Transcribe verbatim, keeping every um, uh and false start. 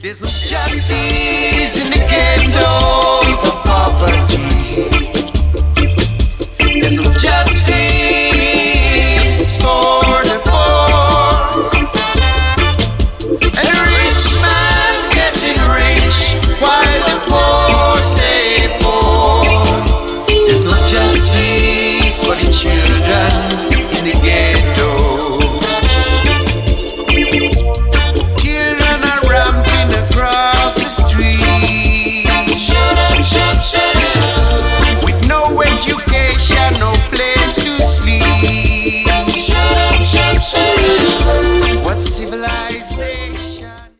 There's no justice in the ghettos of poverty.